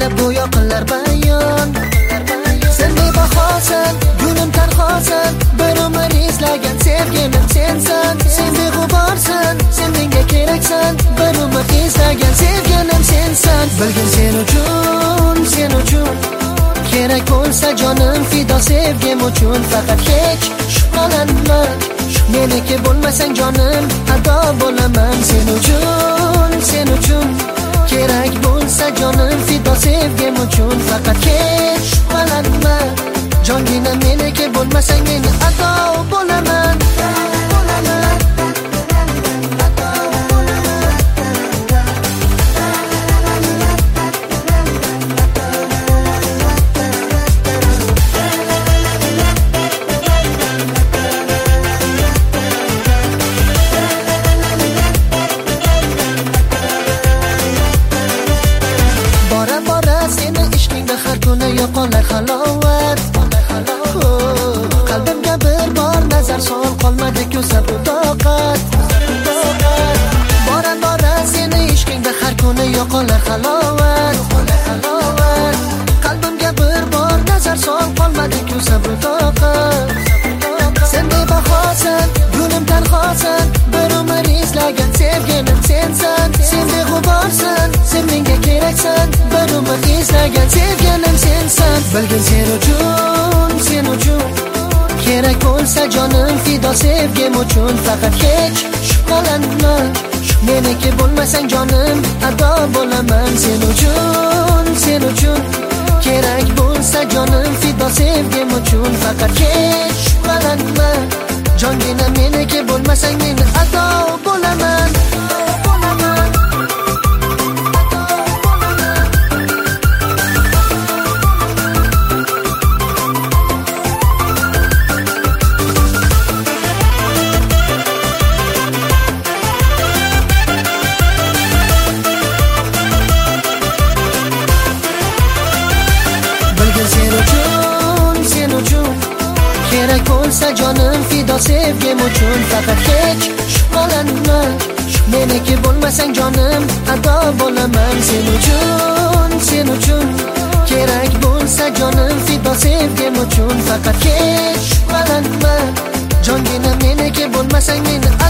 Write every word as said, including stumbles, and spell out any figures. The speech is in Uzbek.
Laylab go'yo qillar bayon. Sen bebahosan, gulim tanhosan, bir umr izlagan sevgilim sensan. Sen beg'uborsan, sen menga keraksan, bir umr izlagan sevgilim sensan. Bilgin sen uchun, sen uchun kerak bo'lsa jonim fido sevgim uchun. Faqat hech shubhalanma, meniki bo'lmasang jonim ado bo'laman. Sen uchun, sen uchun kerak bo'lsa jonim fido sevgim uchun. Faqat hech shubhalanma, jongina meniki bo'lmasang men ado bo'laman. Yo'qolar halovat, qalbimga bir bor nazar sol, qolmadi ko'sa bu toqat. Bora bora seni ishqingda har kuni yo'qolar halovat, qalbimga bir bor nazar sol, qolmadi ko'sa bu toqat. Sen bebahosan, gulim tanhosan, bir umr izlagan sevgilim sensan. Sen beg'uborsan, sen menga keraksan, bir umr izlagan sevgilim sensan. Bilgin sen uchun, sen uchun kerak bo'lsa jonim fido sevgim uchun. Faqat hech shubhalanma, meniki bo'lmasang jonim ado bo'laman. Sen uchun, sen uchun kerak bo'lsa jonim fido sevgim uchun. Faqat hech shubhalanma, jongina meniki bo'lmasang men ado bo'laman. Sen uchun, sen uchun kerak bo'lsa jonim fido sevgim uchun. Faqat hech shubhalanma, meniki bo'lmasang jonim ado bo'laman. Sen uchun, sen uchun kerak bo'lsa jonim fido sevgim uchun. Faqat hech shubhalanma, jongina meniki bo'lmasang men